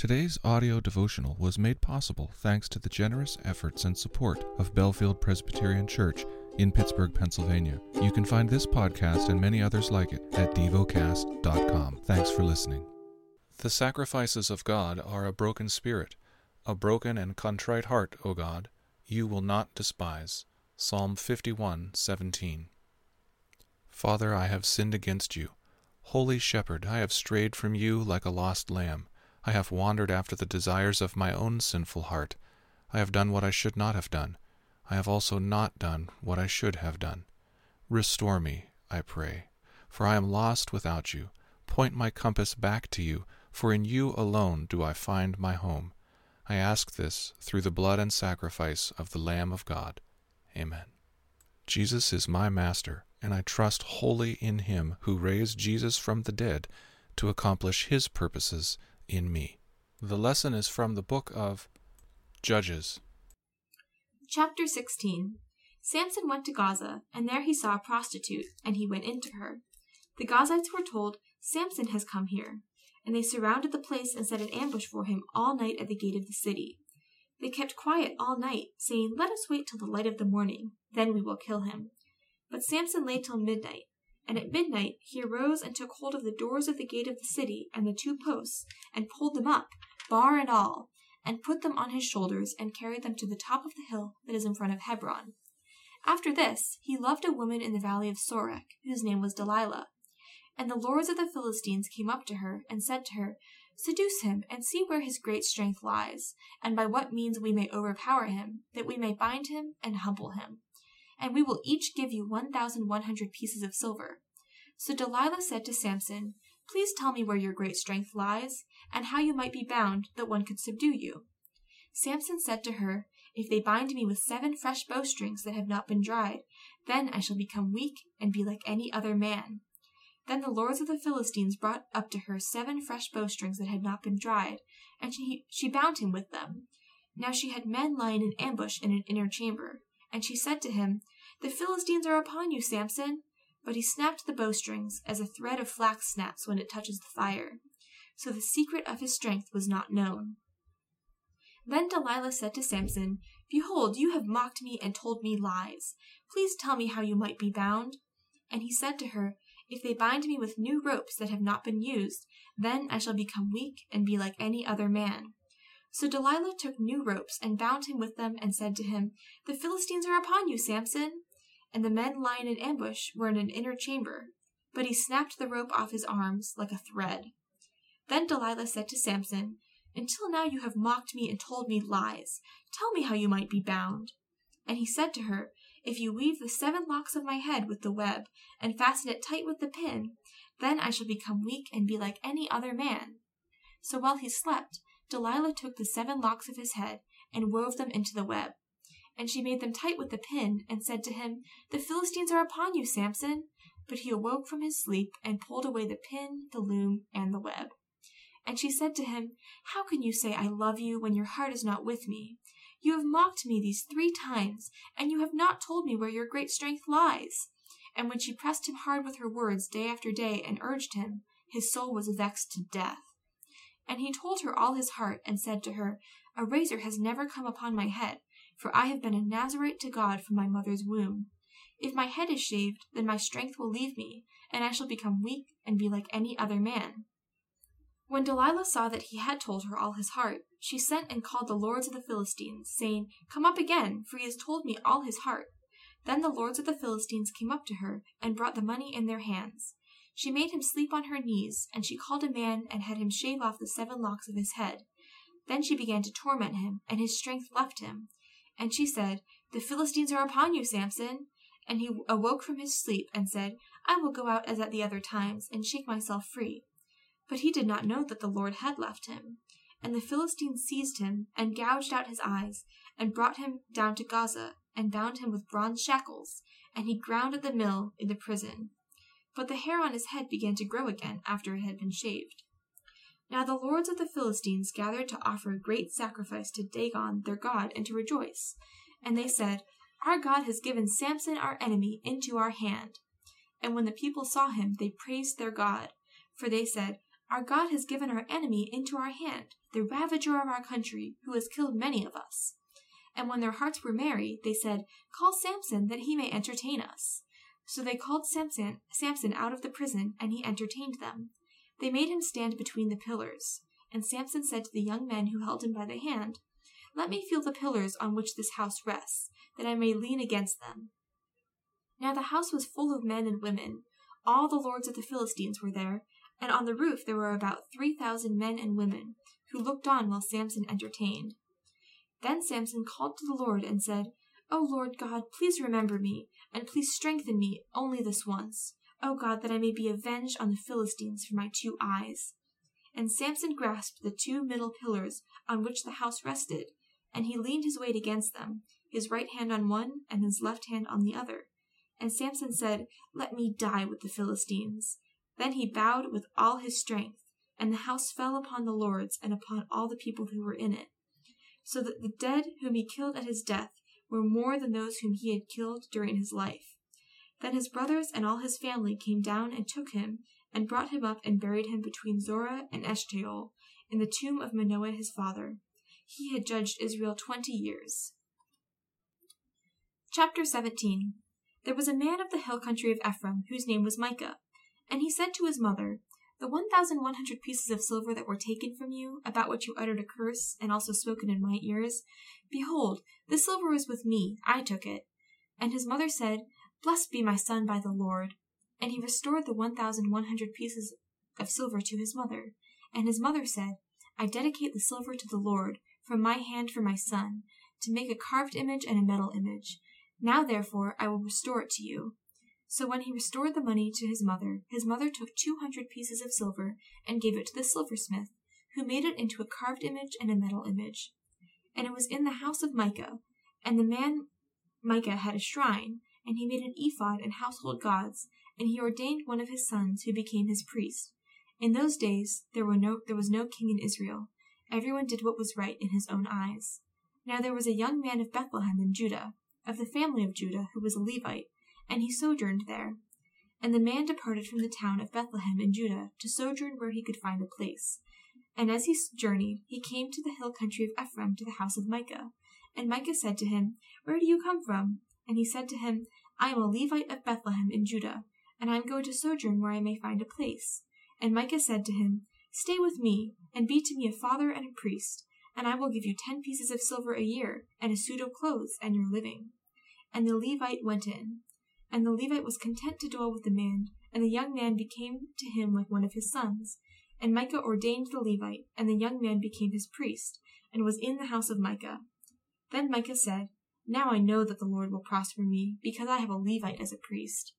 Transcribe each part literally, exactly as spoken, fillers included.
Today's audio devotional was made possible thanks to the generous efforts and support of Bellefield Presbyterian Church in Pittsburgh, Pennsylvania. You can find this podcast and many others like it at devocast dot com. Thanks for listening. The sacrifices of God are a broken spirit. A broken and contrite heart, O God, you will not despise. Psalm fifty-one, seventeen. Father, I have sinned against you. Holy Shepherd, I have strayed from you like a lost lamb. I have wandered after the desires of my own sinful heart. I have done what I should not have done. I have also not done what I should have done. Restore me, I pray, for I am lost without you. Point my compass back to you, for in you alone do I find my home. I ask this through the blood and sacrifice of the Lamb of God. Amen. Jesus is my Master, and I trust wholly in him who raised Jesus from the dead to accomplish his purposes in me. The lesson is from the book of Judges. Chapter sixteen. Samson went to Gaza, and there he saw a prostitute, and he went into her. The Gazites were told, "Samson has come here," and they surrounded the place and set an ambush for him all night at the gate of the city. They kept quiet all night, saying, "Let us wait till the light of the morning, then we will kill him." But Samson lay till midnight. And at midnight he arose and took hold of the doors of the gate of the city and the two posts, and pulled them up, bar and all, and put them on his shoulders, and carried them to the top of the hill that is in front of Hebron. After this he loved a woman in the valley of Sorek, whose name was Delilah. And the lords of the Philistines came up to her, and said to her, "Seduce him, and see where his great strength lies, and by what means we may overpower him, that we may bind him and humble him. And we will each give you one thousand one hundred pieces of silver." So Delilah said to Samson, "Please tell me where your great strength lies, and how you might be bound that one could subdue you." Samson said to her, "If they bind me with seven fresh bowstrings that have not been dried, then I shall become weak and be like any other man." Then the lords of the Philistines brought up to her seven fresh bowstrings that had not been dried, and she, she bound him with them. Now she had men lying in ambush in an inner chamber. And she said to him, "The Philistines are upon you, Samson." But he snapped the bowstrings, as a thread of flax snaps when it touches the fire. So the secret of his strength was not known. Then Delilah said to Samson, "Behold, you have mocked me and told me lies. Please tell me how you might be bound." And he said to her, "If they bind me with new ropes that have not been used, then I shall become weak and be like any other man." So Delilah took new ropes and bound him with them, and said to him, "The Philistines are upon you, Samson." And the men lying in ambush were in an inner chamber. But he snapped the rope off his arms like a thread. Then Delilah said to Samson, "Until now you have mocked me and told me lies. Tell me how you might be bound." And he said to her, "If you weave the seven locks of my head with the web, and fasten it tight with the pin, then I shall become weak and be like any other man." So while he slept, Delilah took the seven locks of his head, and wove them into the web. And she made them tight with the pin, and said to him, "The Philistines are upon you, Samson." But he awoke from his sleep, and pulled away the pin, the loom, and the web. And she said to him, "How can you say I love you, when your heart is not with me? You have mocked me these three times, and you have not told me where your great strength lies." And when she pressed him hard with her words day after day, and urged him, his soul was vexed to death. And he told her all his heart, and said to her, "A razor has never come upon my head, for I have been a Nazarite to God from my mother's womb. If my head is shaved, then my strength will leave me, and I shall become weak and be like any other man." When Delilah saw that he had told her all his heart, she sent and called the lords of the Philistines, saying, "Come up again, for he has told me all his heart." Then the lords of the Philistines came up to her, and brought the money in their hands. She made him sleep on her knees, and she called a man and had him shave off the seven locks of his head. Then she began to torment him, and his strength left him. And she said, "The Philistines are upon you, Samson." And he awoke from his sleep, and said, "I will go out as at the other times, and shake myself free." But he did not know that the Lord had left him. And the Philistines seized him, and gouged out his eyes, and brought him down to Gaza, and bound him with bronze shackles, and he ground at the mill in the prison. But the hair on his head began to grow again after it had been shaved. Now the lords of the Philistines gathered to offer a great sacrifice to Dagon their god, and to rejoice. And they said, "Our God has given Samson our enemy into our hand." And when the people saw him, they praised their God. For they said, Our God has given our enemy into our hand, the ravager of our country, who has killed many of us." And when their hearts were merry, they said, "Call Samson, that he may entertain us." So they called Samson, Samson out of the prison, and he entertained them. They made him stand between the pillars. And Samson said to the young men who held him by the hand, "Let me feel the pillars on which this house rests, that I may lean against them." Now the house was full of men and women. All the lords of the Philistines were there, and on the roof there were about three thousand men and women, who looked on while Samson entertained. Then Samson called to the Lord and said, "O Lord God, please remember me, and please strengthen me only this once. O God, that I may be avenged on the Philistines for my two eyes." And Samson grasped the two middle pillars on which the house rested, and he leaned his weight against them, his right hand on one and his left hand on the other. And Samson said, "Let me die with the Philistines." Then he bowed with all his strength, and the house fell upon the lords and upon all the people who were in it, so that the dead whom he killed at his death were more than those whom he had killed during his life. Then his brothers and all his family came down and took him, and brought him up and buried him between Zorah and Eshtaol, in the tomb of Manoah his father. He had judged Israel twenty years. Chapter seventeen. There was a man of the hill country of Ephraim, whose name was Micah. And he said to his mother, "The one thousand one hundred pieces of silver that were taken from you, about which you uttered a curse, and also spoken in my ears, behold, this silver is with me, I took it." And his mother said, "Blessed be my son by the Lord." And he restored the one thousand one hundred pieces of silver to his mother. And his mother said, "I dedicate the silver to the Lord, from my hand for my son, to make a carved image and a metal image. Now therefore I will restore it to you." So when he restored the money to his mother, his mother took two hundred pieces of silver and gave it to the silversmith, who made it into a carved image and a metal image. And it was in the house of Micah. And the man Micah had a shrine, and he made an ephod and household gods, and he ordained one of his sons, who became his priest. In those days there were no there was no king in Israel. Everyone did what was right in his own eyes. Now there was a young man of Bethlehem in Judah, of the family of Judah, who was a Levite, and he sojourned there. And the man departed from the town of Bethlehem in Judah to sojourn where he could find a place. And as he journeyed, he came to the hill country of Ephraim, to the house of Micah. And Micah said to him, "Where do you come from?" And he said to him, "I am a Levite of Bethlehem in Judah, and I am going to sojourn where I may find a place." And Micah said to him, "Stay with me, and be to me a father and a priest, and I will give you ten pieces of silver a year, and a suit of clothes, and your living." And the Levite went in. And the Levite was content to dwell with the man, and the young man became to him like one of his sons. And Micah ordained the Levite, and the young man became his priest, and was in the house of Micah. Then Micah said, "Now I know that the Lord will prosper me, because I have a Levite as a priest."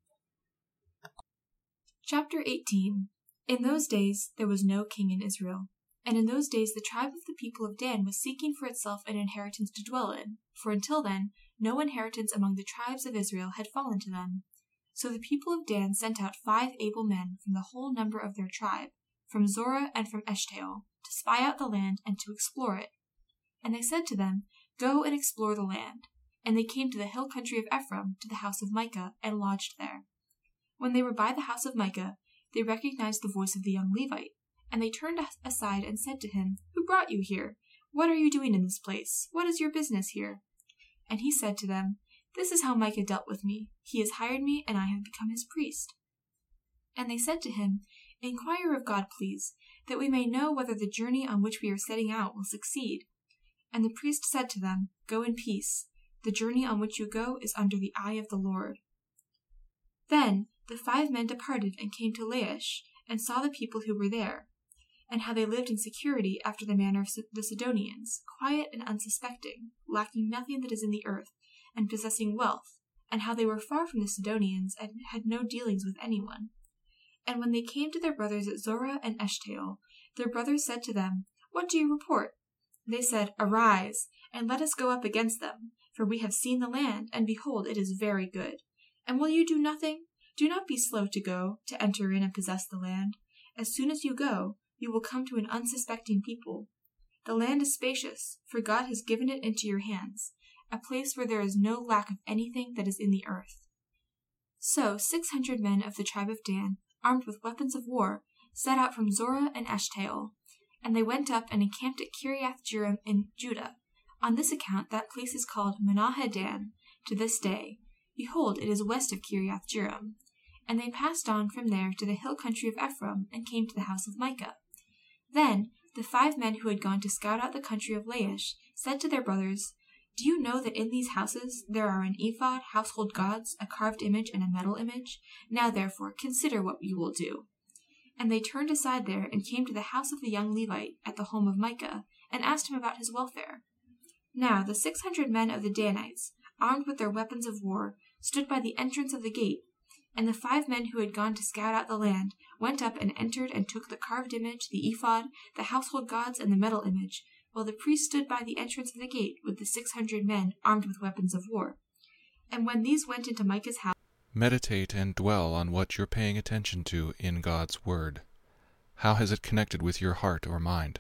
Chapter eighteen. In those days there was no king in Israel. And in those days the tribe of the people of Dan was seeking for itself an inheritance to dwell in, for until then no inheritance among the tribes of Israel had fallen to them. So the people of Dan sent out five able men from the whole number of their tribe, from Zorah and from Eshtaol, to spy out the land and to explore it. And they said to them, "Go and explore the land." And they came to the hill country of Ephraim, to the house of Micah, and lodged there. When they were by the house of Micah, they recognized the voice of the young Levite. And they turned aside and said to him, "Who brought you here? What are you doing in this place? What is your business here?" And he said to them, "This is how Micah dealt with me. He has hired me, and I have become his priest." And they said to him, "Inquire of God, please, that we may know whether the journey on which we are setting out will succeed." And the priest said to them, "Go in peace. The journey on which you go is under the eye of the Lord." Then the five men departed and came to Laish, and saw the people who were there, and how they lived in security after the manner of the Sidonians, quiet and unsuspecting, lacking nothing that is in the earth, and possessing wealth, and how they were far from the Sidonians, and had no dealings with anyone. And when they came to their brothers at Zorah and Eshtaol, their brothers said to them, "What do you report?" They said, "Arise, and let us go up against them, for we have seen the land, and behold, it is very good. And will you do nothing? Do not be slow to go, to enter in and possess the land. As soon as you go, you will come to an unsuspecting people. The land is spacious, for God has given it into your hands, a place where there is no lack of anything that is in the earth." So six hundred men of the tribe of Dan, armed with weapons of war, set out from Zorah and Eshtaol. And they went up and encamped at Kiriath-jearim in Judah. On this account that place is called Menahadan to this day. Behold, it is west of Kiriath-jearim. And they passed on from there to the hill country of Ephraim, and came to the house of Micah. Then the five men who had gone to scout out the country of Laish said to their brothers, Do you know that in these houses there are an ephod, household gods, a carved image, and a metal image? Now therefore consider what you will do. And they turned aside there, and came to the house of the young Levite at the home of Micah, and asked him about his welfare. Now the six hundred men of the Danites, armed with their weapons of war, stood by the entrance of the gate. And the five men who had gone to scout out the land went up and entered and took the carved image, the ephod, the household gods, and the metal image, while the priest stood by the entrance of the gate with the six hundred men armed with weapons of war. And when these went into Micah's house, meditate and dwell on what you're paying attention to in God's Word. How has it connected with your heart or mind?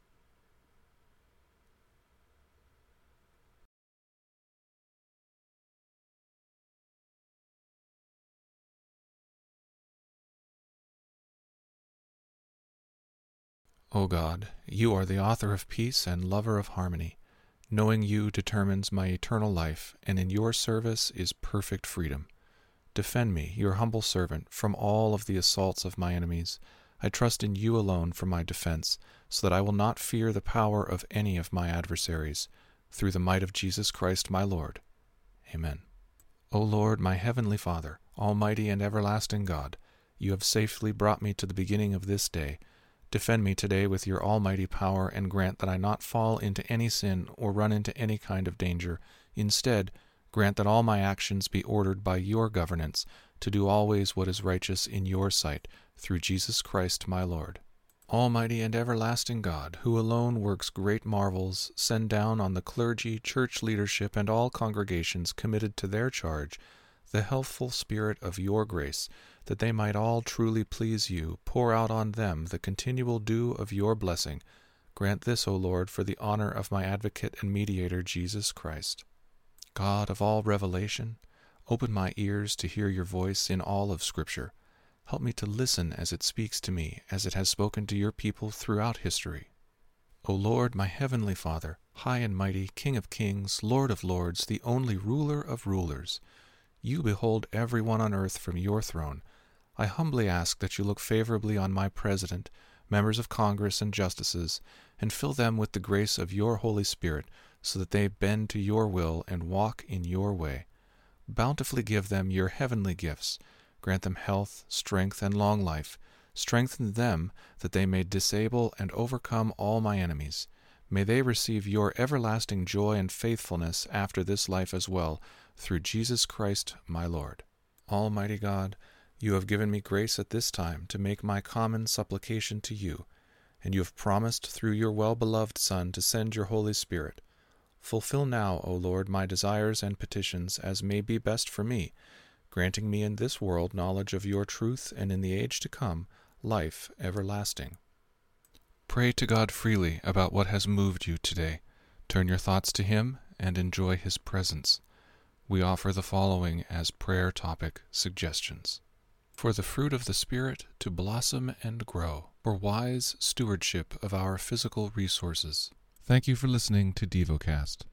O God, you are the author of peace and lover of harmony. Knowing you determines my eternal life, and in your service is perfect freedom. Defend me, your humble servant, from all of the assaults of my enemies. I trust in you alone for my defense, so that I will not fear the power of any of my adversaries. Through the might of Jesus Christ my Lord. Amen. O Lord, my heavenly Father, almighty and everlasting God, you have safely brought me to the beginning of this day. Defend me today with your almighty power, and grant that I not fall into any sin or run into any kind of danger. Instead, grant that all my actions be ordered by your governance, to do always what is righteous in your sight, through Jesus Christ my Lord. Almighty and everlasting God, who alone works great marvels, send down on the clergy, church leadership, and all congregations committed to their charge the healthful spirit of your grace, that they might all truly please you. Pour out on them the continual dew of your blessing. Grant this, O Lord, for the honor of my advocate and mediator, Jesus Christ. God of all revelation, open my ears to hear your voice in all of Scripture. Help me to listen as it speaks to me, as it has spoken to your people throughout history. O Lord, my heavenly Father, high and mighty, King of kings, Lord of lords, the only ruler of rulers, you behold everyone on earth from your throne. I humbly ask that you look favorably on my President, members of Congress, and justices, and fill them with the grace of your Holy Spirit, so that they bend to your will and walk in your way. Bountifully give them your heavenly gifts. Grant them health, strength, and long life. Strengthen them that they may disable and overcome all my enemies. May they receive your everlasting joy and faithfulness after this life as well, through Jesus Christ my Lord. Almighty God, you have given me grace at this time to make my common supplication to you, and you have promised through your well-beloved Son to send your Holy Spirit. Fulfill now, O Lord, my desires and petitions as may be best for me, granting me in this world knowledge of your truth, and in the age to come, life everlasting. Pray to God freely about what has moved you today. Turn your thoughts to Him and enjoy His presence. We offer the following as prayer topic suggestions. For the fruit of the Spirit to blossom and grow, for wise stewardship of our physical resources. Thank you for listening to DevoCast.